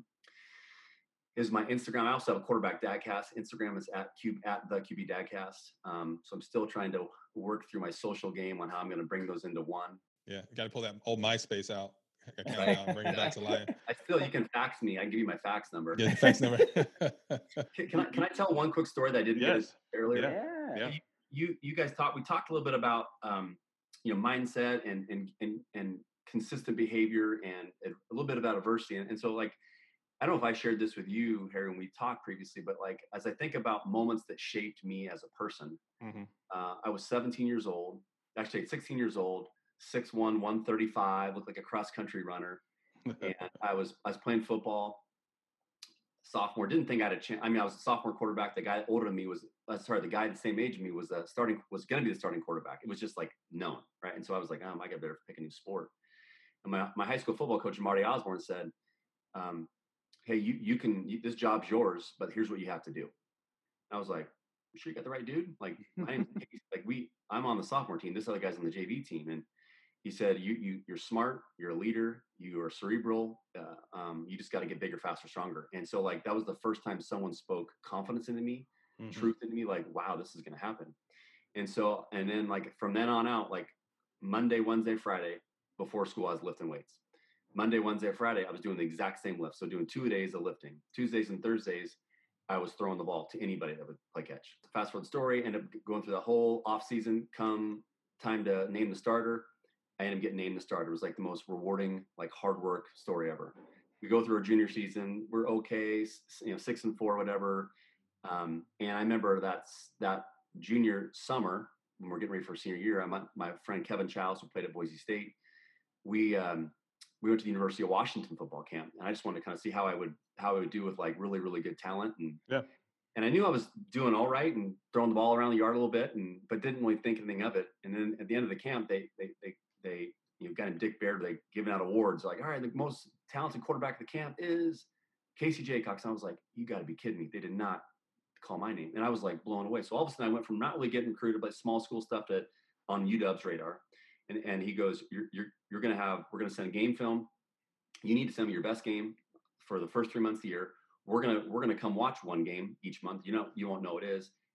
[SPEAKER 5] my Instagram. I also have a Quarterback Dadcast. Instagram is at the QB Dadcast. So I'm still trying to work through my social game on how I'm going to bring those into one.
[SPEAKER 3] Yeah, got to pull that old MySpace out. And bring it back to life.
[SPEAKER 5] You can fax me. I can give you my fax number.
[SPEAKER 3] Yeah, the fax number.
[SPEAKER 5] Can I tell one quick story that I didn't get earlier?
[SPEAKER 4] Yeah.
[SPEAKER 5] You guys we talked a little bit about mindset and consistent behavior and a little bit about adversity. And so like, I don't know if I shared this with you, Harry, when we talked previously, but like, as I think about moments that shaped me as a person, I was 16 years old, 6'1", 135, looked like a cross-country runner. And I was playing football, sophomore, didn't think I had a chance. I mean, I was a sophomore quarterback. The guy older than me the guy the same age as me was going to be the starting quarterback. It was just like known, right? And so I was like, I got better pick a new sport. And my high school football coach, Marty Osborne, said, hey, this job's yours, but here's what you have to do. And I was like, you sure you got the right dude? Like, I'm on the sophomore team. This other guy's on the JV team. And he said, you're smart, you're a leader, you are cerebral. You just got to get bigger, faster, stronger. And so like, that was the first time someone spoke confidence into me, truth into me, like, wow, this is going to happen. And so, and then like from then on out, like Monday, Wednesday, Friday, before school, I was lifting weights. Monday, Wednesday, Friday, I was doing the exact same lift. So doing 2 days of lifting. Tuesdays and Thursdays, I was throwing the ball to anybody that would play catch. Fast forward story, ended up going through the whole off season. Come time to name the starter, I ended up getting named the starter. It was like the most rewarding, like hard work story ever. We go through our junior season. We're okay, 6-4, whatever. And I remember that junior summer when we're getting ready for senior year. My friend Kevin Childs, who played at Boise State, we went to the University of Washington football camp, and I just wanted to kind of see how I would do with like really, really good talent. And I knew I was doing all right and throwing the ball around the yard a little bit, but didn't really think anything of it. And then at the end of the camp, they guy named Dick Baird, they giving out awards like, all right, the most talented quarterback of the camp is Casey Jaycox. And I was like, you got to be kidding me. They did not call my name. And I was like blown away. So all of a sudden I went from not really getting recruited, but small school stuff on UW's radar. And he goes, we're going to send game film. You need to send me your best game for the first 3 months of the year. We're going to come watch one game each month. You won't know what it is.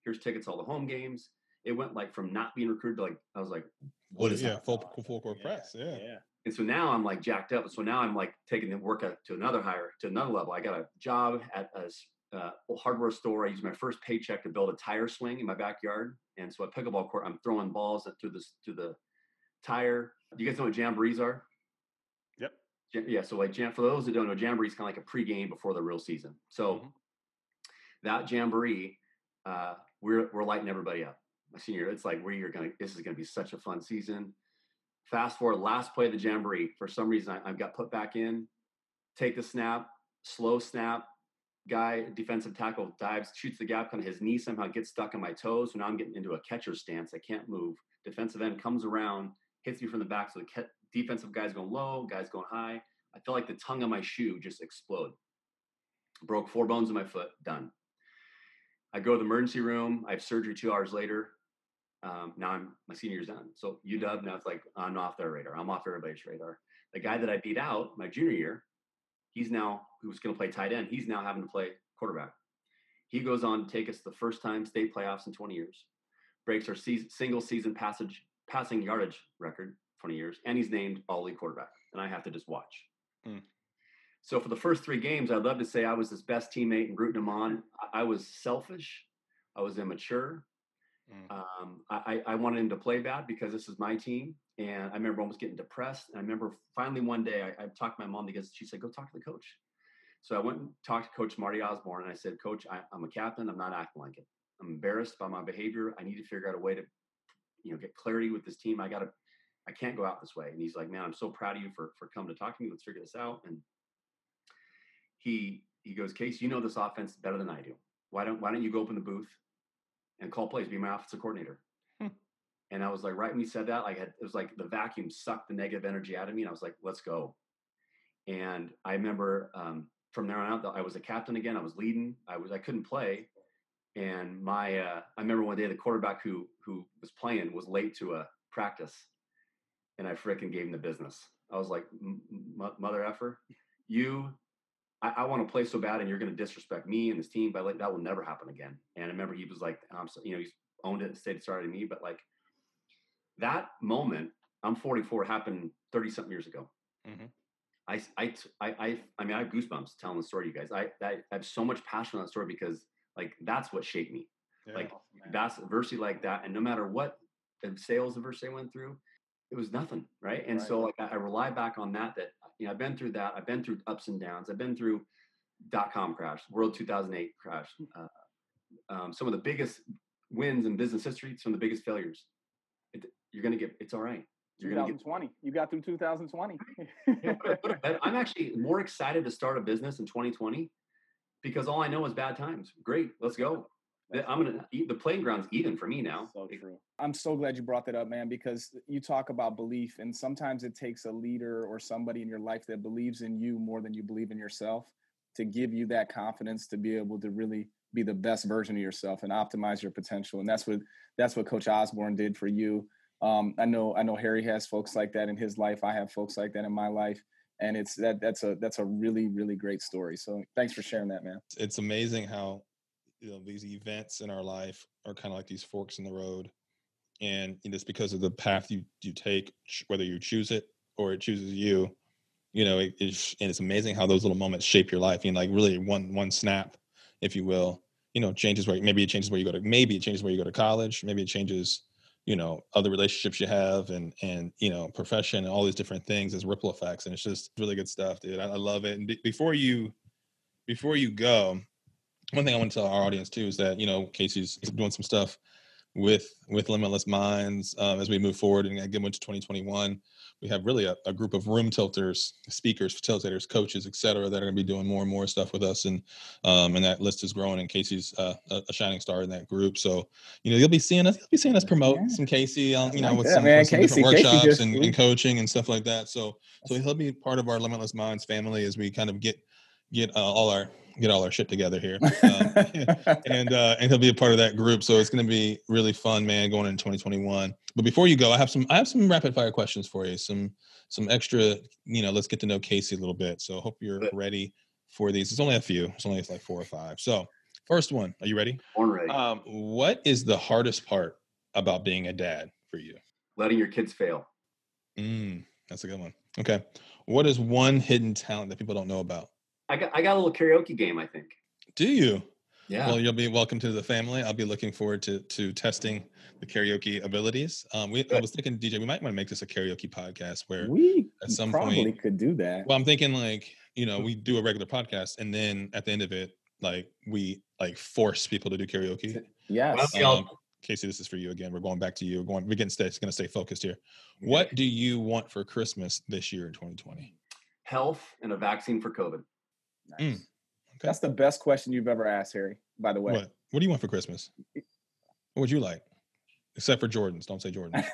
[SPEAKER 5] Here's tickets to all the home games. It went like from not being recruited to like, I was like, what is that?
[SPEAKER 3] Full court press. Yeah.
[SPEAKER 5] And so now I'm like jacked up. So now I'm like taking the work to another level. I got a job at a hardware store. I used my first paycheck to build a tire swing in my backyard. And so at pickleball court, I'm throwing balls to the tire. Do you guys know what jamborees are?
[SPEAKER 4] Yep.
[SPEAKER 5] Yeah. So like for those that don't know, jamboree is kind of like a pregame before the real season. So that jamboree, we're lighting everybody up. My senior, it's like this is gonna be such a fun season. Fast forward, last play of the jamboree. For some reason, I got put back in. Take the snap, slow snap. Guy, defensive tackle, dives, shoots the gap. Kind of his knee somehow gets stuck in my toes. So now I'm getting into a catcher stance. I can't move. Defensive end comes around, hits me from the back. So the defensive guy's going low, guy's going high. I feel like the tongue of my shoe just exploded. Broke 4 bones in my foot. Done. I go to the emergency room. I have surgery 2 hours later. Now my senior year's done. So UW, now it's like I'm off their radar. I'm off everybody's radar. The guy that I beat out my junior year, who was going to play tight end, he's now having to play quarterback. He goes on to take us the first time state playoffs in 20 years, breaks our single season passing yardage record, 20 years, and he's named all-league quarterback. And I have to just watch. So for the first 3 games, I'd love to say I was his best teammate and rooting him on. I was selfish. I was immature. I wanted him to play bad because this is my team. And I remember almost getting depressed. And I remember finally one day I talked to my mom because she said, go talk to the coach. So I went and talked to Coach Marty Osborne. And I said, Coach, I'm a captain. I'm not acting like it. I'm embarrassed by my behavior. I need to figure out a way to, get clarity with this team. I can't go out this way. And he's like, man, I'm so proud of you for coming to talk to me. Let's figure this out. And he goes, Case, you know this offense better than I do. Why don't you go up in the booth and call plays, be my offensive coordinator? And I was like, right when he said that, it was like the vacuum sucked the negative energy out of me. And I was like, let's go. And I remember from there on out, I was a captain again. I was leading. I couldn't play. And I remember one day the quarterback who was playing was late to a practice, and I frickin' gave him the business. I was like, mother effer, I want to play so bad, and you're going to disrespect me and this team. But that will never happen again. And I remember he was like, he's owned it and stayed sorry to me. But like that moment, I'm 44, happened 30 something years ago. I have goosebumps telling the story to you guys. I have so much passion on that story because like that's what shaped me. That's adversity like that, and no matter what the sales adversity I went through, it was nothing, right? And so like I rely back on that I've been through that. I've been through ups and downs. I've been through .com crash, World 2008 crash, some of the biggest wins in business history, some of the biggest failures. It's all right.
[SPEAKER 4] 2020. You got through 2020.
[SPEAKER 5] I'm actually more excited to start a business in 2020 because all I know is bad times. Great, let's go. The playing ground's even for me now.
[SPEAKER 4] So true. I'm so glad you brought that up, man, because you talk about belief, and sometimes it takes a leader or somebody in your life that believes in you more than you believe in yourself to give you that confidence to be able to really be the best version of yourself and optimize your potential. And that's what Coach Osborne did for you. I know Harry has folks like that in his life. I have folks like that in my life. And that's a really, really great story. So thanks for sharing that, man.
[SPEAKER 3] It's amazing how, these events in our life are kind of like these forks in the road. And it's because of the path you take, whether you choose it or it chooses you, and it's amazing how those little moments shape your life. Like really one snap, if you will, changes where maybe it changes where you go to college. Maybe it changes, other relationships you have and profession and all these different things as ripple effects. And it's just really good stuff, dude. I love it. And before you go, one thing I want to tell our audience too is that, Casey's doing some stuff with Limitless Minds as we move forward and get into 2021. We have really a group of room tilters, speakers, facilitators, coaches, et cetera, that are going to be doing more and more stuff with us. And that list is growing, and Casey's a shining star in that group. So, you'll be seeing us promote some Casey, with some different workshops and coaching and stuff like that. So he'll be part of our Limitless Minds family as we kind of get all our shit together here, and he'll be a part of that group. So it's going to be really fun, man, going into 2021. But before you go, I have some rapid fire questions for you. Some extra, let's get to know Casey a little bit. So I hope you're ready for these. It's only a few. It's only like 4 or 5. So First one. Are you ready?
[SPEAKER 5] Born ready.
[SPEAKER 3] What is the hardest part about being a dad for you?
[SPEAKER 5] Letting your kids fail.
[SPEAKER 3] That's a good one. Okay. What is one hidden talent that people don't know about?
[SPEAKER 5] I got a little karaoke game, I think.
[SPEAKER 3] Do you?
[SPEAKER 5] Yeah.
[SPEAKER 3] Well, you'll be welcome to the family. I'll be looking forward to testing the karaoke abilities. I was thinking, DJ, we might want to make this a karaoke podcast where
[SPEAKER 4] we
[SPEAKER 3] at some
[SPEAKER 4] probably
[SPEAKER 3] point
[SPEAKER 4] could do that.
[SPEAKER 3] Well, I'm thinking like, we do a regular podcast and then at the end of it, like we like force people to do karaoke.
[SPEAKER 4] Yes.
[SPEAKER 3] Casey, this is for you again. We're going back to you. We're going to stay focused here. What do you want for Christmas this year in 2020?
[SPEAKER 5] Health and a vaccine for COVID.
[SPEAKER 4] Nice. Okay. That's the best question you've ever asked, Harry, by the way.
[SPEAKER 3] What do you want for Christmas? What would you like? Except for Jordans. Don't say Jordans.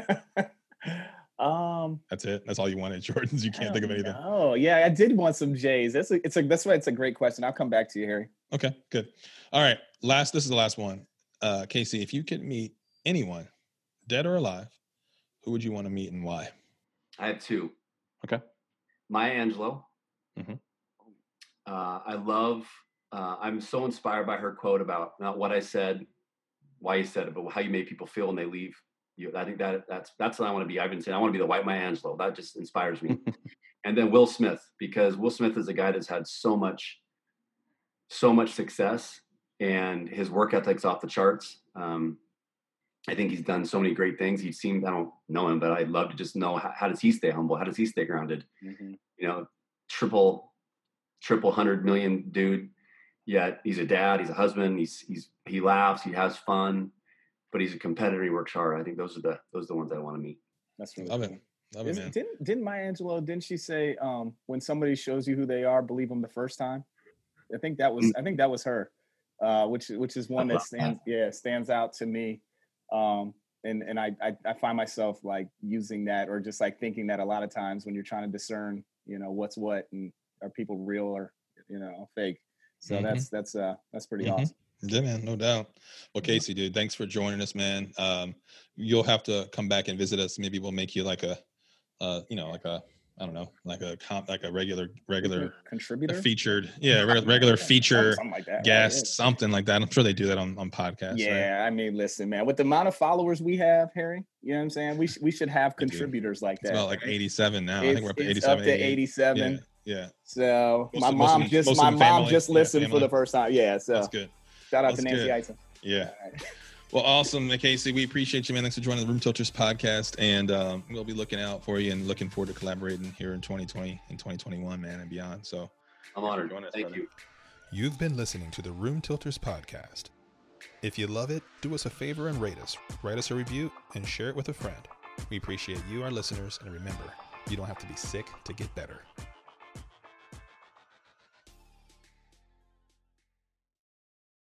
[SPEAKER 3] That's it. That's all you wanted, Jordans. You can't think of anything.
[SPEAKER 4] Oh, yeah, I did want some J's. That's why it's a great question. I'll come back to you, Harry.
[SPEAKER 3] Okay, good. All right. This is the last one. Casey, if you could meet anyone, dead or alive, who would you want to meet and why?
[SPEAKER 5] I have two.
[SPEAKER 3] Okay.
[SPEAKER 5] Maya Angelou.
[SPEAKER 3] Mm-hmm.
[SPEAKER 5] I'm so inspired by her quote about not what I said, why you said it, but how you made people feel when they leave you. I think that's what I want to be. I've been saying I want to be the white Maya Angelou. That just inspires me. And then Will Smith, because Will Smith is a guy that's had so much success and his work ethic's off the charts. I think he's done so many great things. I don't know him, but I'd love to just know how does he stay humble? How does he stay grounded? Mm-hmm. Triple 100 million dude. Yet he's a dad, he's a husband, he laughs, he has fun, but he's a competitor, he works hard. I think those are the ones I want to meet.
[SPEAKER 4] That's really
[SPEAKER 3] Love
[SPEAKER 4] cool.
[SPEAKER 3] Love it, man.
[SPEAKER 4] Didn't Maya Angelou, didn't she say when somebody shows you who they are, believe them the first time? I think that was her. Which is one that stands out to me. And I find myself like using that or just like thinking that a lot of times when you're trying to discern, what's what and are people real or, fake. So that's pretty awesome.
[SPEAKER 3] Yeah, man, no doubt. Well, Casey, dude, thanks for joining us, man. You'll have to come back and visit us. Maybe we'll make you like a regular
[SPEAKER 4] contributor,
[SPEAKER 3] featured, regular feature
[SPEAKER 4] something like that,
[SPEAKER 3] guest, something like that. I'm sure they do that on podcasts.
[SPEAKER 4] Yeah,
[SPEAKER 3] right?
[SPEAKER 4] I mean, listen, man, with the amount of followers we have, Harry, you know what I'm saying? We should have contributors like that.
[SPEAKER 3] It's about like 87 now. I think we're up to 87.
[SPEAKER 4] Up to 87.
[SPEAKER 3] Yeah.
[SPEAKER 4] So my mom just listened for the first time. Yeah. So
[SPEAKER 3] that's good.
[SPEAKER 4] Shout out to Nancy Eisen.
[SPEAKER 3] Yeah. Well, awesome, Casey. We appreciate you, man. Thanks for joining the Room Tilters podcast, and we'll be looking out for you and looking forward to collaborating here in 2020 and 2021, man, and beyond. So
[SPEAKER 5] I'm honored. Thank you.
[SPEAKER 6] You've been listening to the Room Tilters podcast. If you love it, do us a favor and rate us. Write us a review and share it with a friend. We appreciate you, our listeners, and remember, you don't have to be sick to get better.